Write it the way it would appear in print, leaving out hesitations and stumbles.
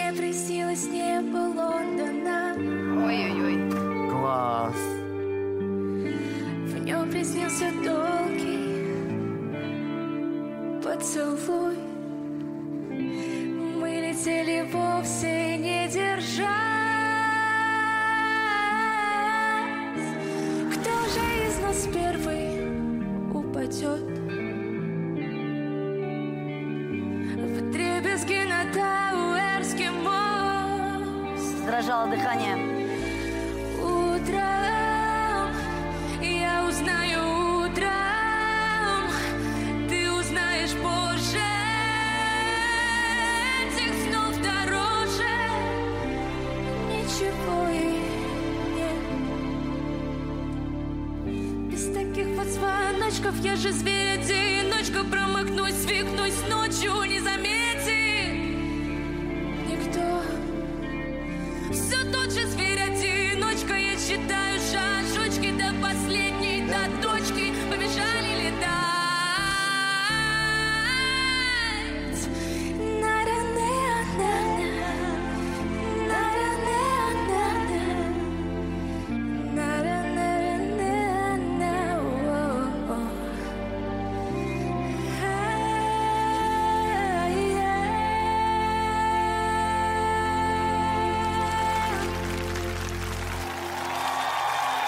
Мне приснилось небо Лондона. Ой-ой-ой. Класс. В нем приснился долгий поцелуй. Мы летели вовсе не держась. Кто же из нас первый упадет? Вдребезги на Тауэрский мост. Дрожало дыхание. Утром я узнаю, утром ты узнаешь позже. Этих снов дороже ничего и нет. Без таких вот звоночков я же зверь-одиночка. Промахнусь, свикнусь ночью, не заметно.